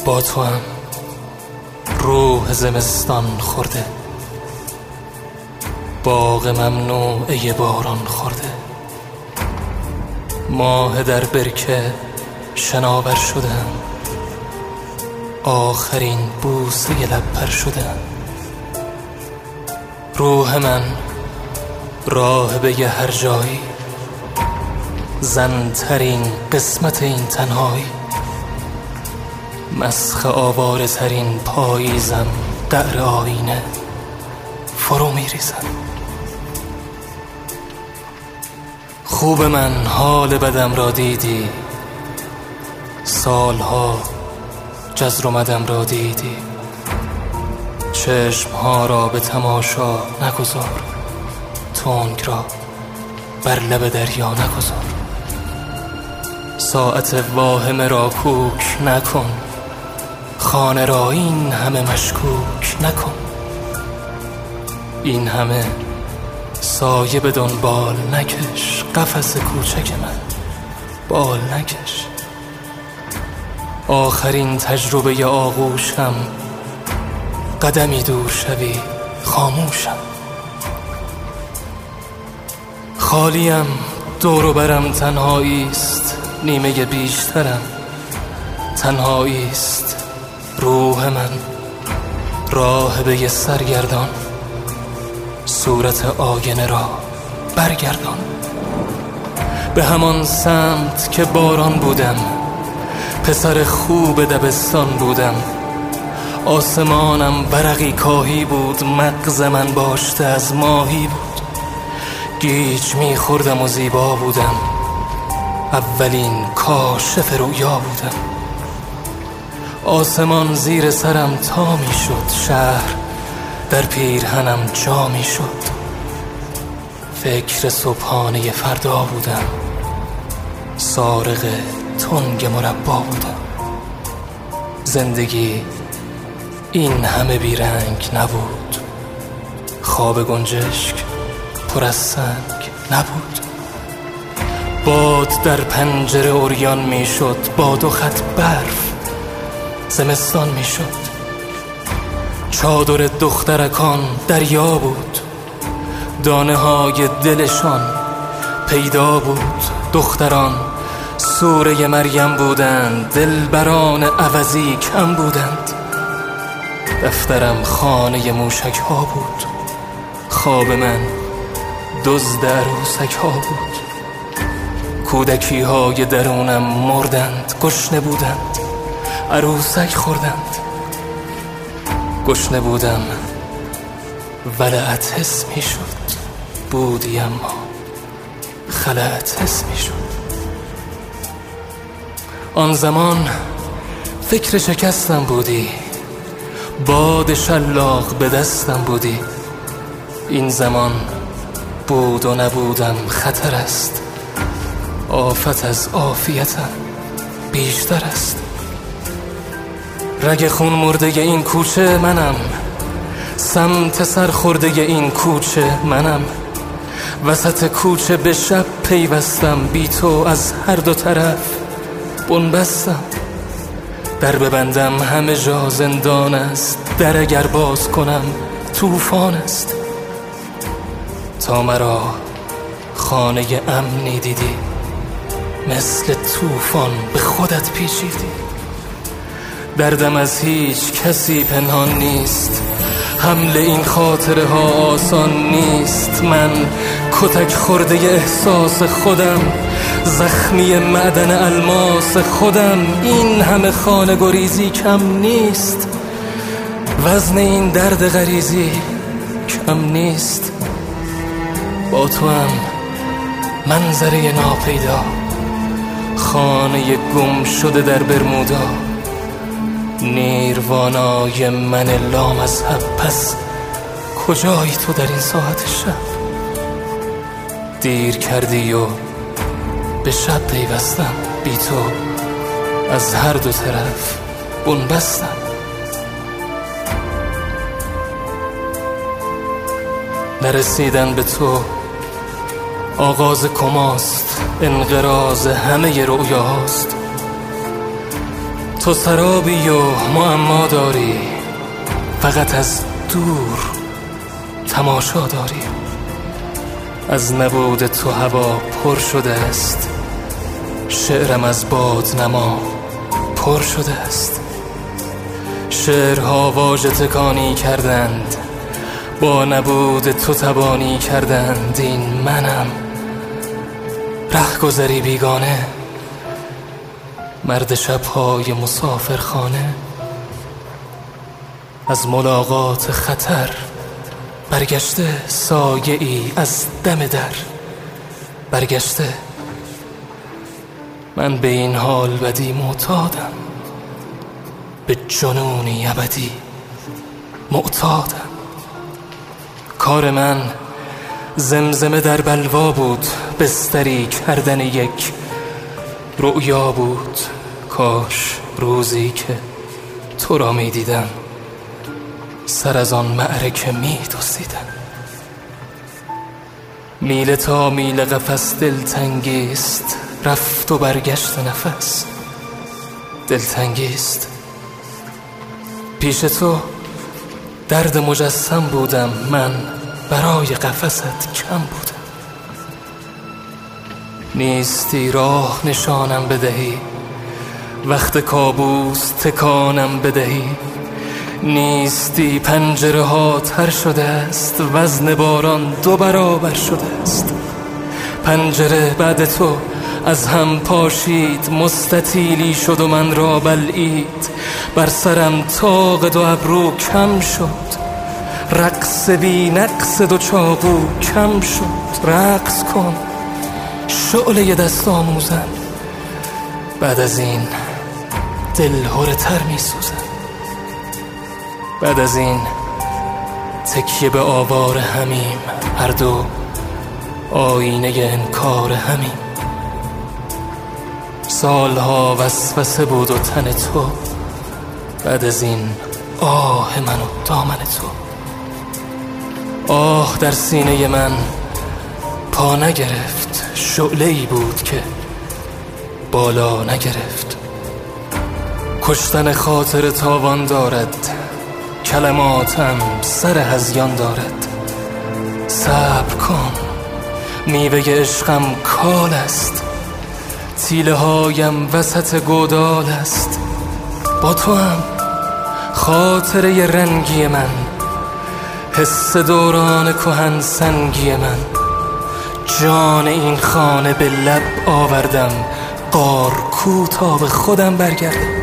با تو هم روح زمستان خورده، باغ ممنوعه باران خورده، ماه در برکه شناور شدم، آخرین بوسه لب پر شدم. روح من راهبه ی هر جایی، زنترین قسمت این تنهایی، مسخ آواره ترین پاییزم، قعر آینه فرو میریزم. خوب من حال بدم را دیدی، سالها جزر و مدم را دیدی، چشمها را به تماشا نگذار، تنگ را بر لب دریا نگذار، ساعت واهمه را کوک نکن، خانه را این همه مشکوک نکن، این همه سایه به دنبال نکش، قفس کوچک من بال نکش. آخرین تجربه آغوشم، قدمی دور شوی خاموشم. خالیم دور و برم تنهاییست، نیمه بیشترم تنهاییست. روح من راهبه ی سرگردان، صورت آینه را برگردان. به همان سمت که باران بودم، پسر خوب دبستان بودم، آسمانم ورقی کاهی بود، مغز من باشته از ماهی بود، گیج میخوردم و زیبا بودم، اولین کاشف رؤیا بودم. آسمان زیر سرم تا میشد، شهر در پیرهنم جا میشد، فکر صبحانه فردا بودم، سارق تنگ مربا بودم. زندگی این همه بیرنگ نبود، خواب گنجشک پر از سنگ نبود. باد در پنجره عریان میشد، با 2 خط برف زمستان میشد. چادر دخترکان دریا بود، دانه های دلشان پیدا بود. دختران سوره مریم بودند، دلبران عوضی کم بودند. دفترم خانه موشک ها بود، خواب من دزد عروسک ها بود. کودکی های درونم مردند، گشنه بودند، عروسک خوردند. گشنه بودم، ولعت حس می شد، بودی اما خلعت حس می شد. آن زمان فکر شکستم بودی، باد شلاق به دستم بودی. این زمان بود و نبودم خطر است، آفت از عافیتم بیشتر است. رگ خون مرده این کوچه منم، سمت سرخورده این کوچه منم. وسط کوچه به شب پیوستم، بی تو از هر 2 طرف بنبستم. در ببندم همه جا زندان است، در اگر باز کنم طوفان است. تا مرا خانه امنی دیدی، مثل طوفان به خودت پیچیدی. دردم از هیچ کسی پنهان نیست، حمل این خاطره ها آسان نیست. من کتک خورده احساس خودم، زخمی معدن الماس خودم. این همه خانه گریزی کم نیست، وزن این درد غریزی کم نیست. با تو هم منظره ناپیدا، خانه گم شده در برمودا. نیروانای من لامذهب، پس کجایی تو در این ساعت شب؟ دیر کردی و به شب پیوستم، بی تو از هر 2 طرف بنبستم. نرسیدن به تو آغاز کماست، انقراض همه رؤیاست. تو سرابی و معما داری، فقط از دور تماشا داری. از نبود تو هوا پر شده است، شعرم از بادنما پر شده است. شعرها واژه تکانی کردند، با نبود تو تبانی کردند. این منم، رهگذری بیگانه، مرد شب‌های مسافرخانه. از ملاقات خطر برگشته سایه ای از دم در برگشته. من به این حال بدی معتادم، به جنونی ابدی معتادم. کار من زمزمه در بلوا بود، بستری کردن یک رؤیا بود. کاش روزی که تو را می دیدم، سر از آن معرکه می دزدیدم. میل تا میل قفس دلتنگیست، رفت و برگشت نفس دلتنگیست. پیش تو درد مجسم بودم، من برای قفست کم بودم. نیستی راه نشانم بدهی، وقت کابوس تکانم بدهی. نیستی پنجره ها تر شده است، وزن باران 2 برابر شده است. پنجره بعد تو از هم پاشید، مستطیلی شد و من را بلعید. بر سرم طاق 2 ابرو کم شد، رقص بی نقص 2 چاقو کم شد. رقص کن شعله دست آموزم، بعد از این دل هره تر می سوزم. بعد از این تکیه به آوار همیم، هر دو آینه انکار همیم. سالها وسوسه بود و تن تو، بعد از این آه من و دامن تو. آه در سینه من پا نگرفت، شعله‌ای بود که بالا نگرفت. کشتن خاطر تاوان دارد، کلماتم سر هذیان دارد. صبر کن، میوه عشقم کال است، تیله هایم وسط گودال است. با تو هم خاطره رنگی من، حس دوران کهن سنگی من. جان این خانه به لب آوردم، غار کو تا به خودم برگردم.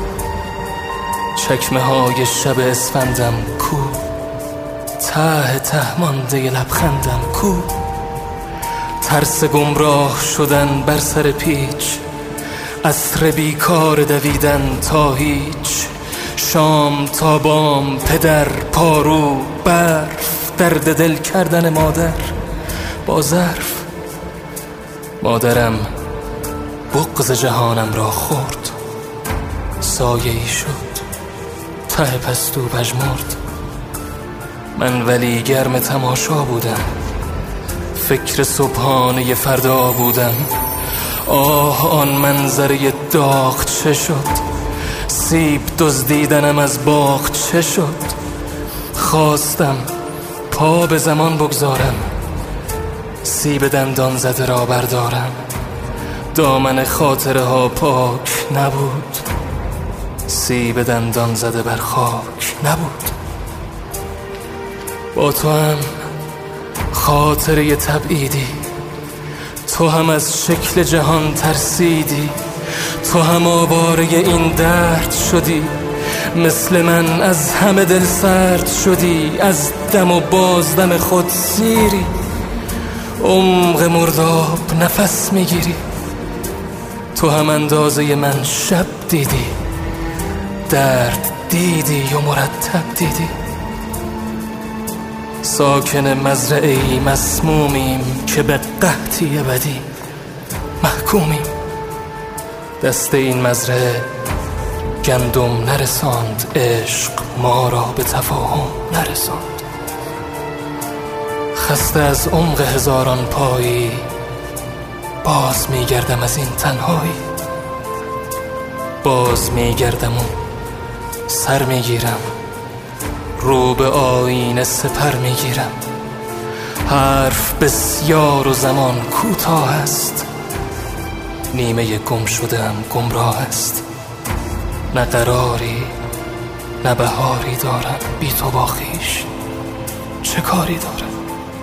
چکمه های شب اسفندم کو، ته مانده لبخندم کو. ترس گمراه شدن بر سر پیچ، عصر بیکار دویدن تا هیچ. شام تا بام پدر پارو برف، درد دل کردن مادر با ظرف. مادرم بغض جهانم را خورد، سایه‌ای شد ته پستو پژمرد. من ولی گرم تماشا بودم، فکر صبحانه فردا بودم. آه آن منظره داغ چه شد، سیب دزدیدنم از باغ چه شد. خواستم پا به زمان بگذارم، سیب دندان زده را بردارم. دامن خاطره ها پاک نبود، سیب دندان زده بر خاک نبود. با تو هم خاطره تبعیدی، تو هم از شکل جهان ترسیدی. تو هم آواره این درد شدی، مثل من از همه دل سرد شدی. از دم و بازدم خود سیری، عمق مرداب نفس میگیری. تو هم اندازه من شب دیدی، درد دیدی و مرتب دیدی. ساکن مزرعه‌ای مسمومیم که به قحطی ابدی محکومیم. دست این مزرعه گندم نرساند، عشق ما را به تفاهم نرساند. خسته از عمق هزاران پایی، باز میگردم از این تنهایی. باز میگردم و سر میگیرم، رو به آینه سپر میگیرم. حرف بسیار و زمان کوتاه است، نیمه گم شدم گمراه است. نه قراری نه بهاری دارم، بی تو با خویش چه کاری دارم؟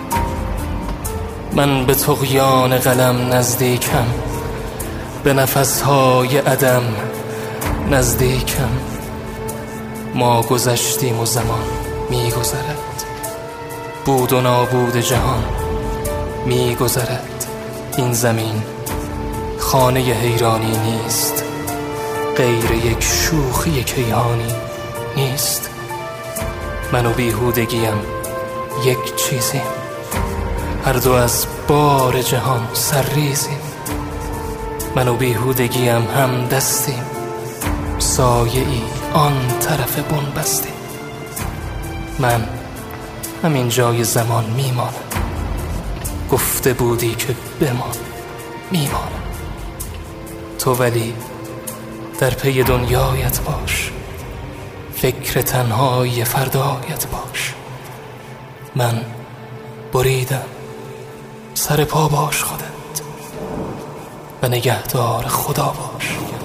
من به طغیان قلم نزدیکم، به نفسهای عدم نزدیکم. ما گذشتیم و زمان میگذرد، بود و نابود جهان میگذرد. این زمین خانه حیرانی نیست، غیر یک شوخی کیهانی نیست. من و بیهودگیم یک چیزیم، هر دو از بار جهان سرریزیم. من و بیهودگیم هم دستیم، سایه ای آن طرف بن بستیم. من همین جای زمان میمانم، گفته بودی که بمان میمانم. تو ولی در پی دنیایت باش، فکر تنهایی فردایت باش. من بریدم، سر پا باش خودت و نگهدار خدا باش.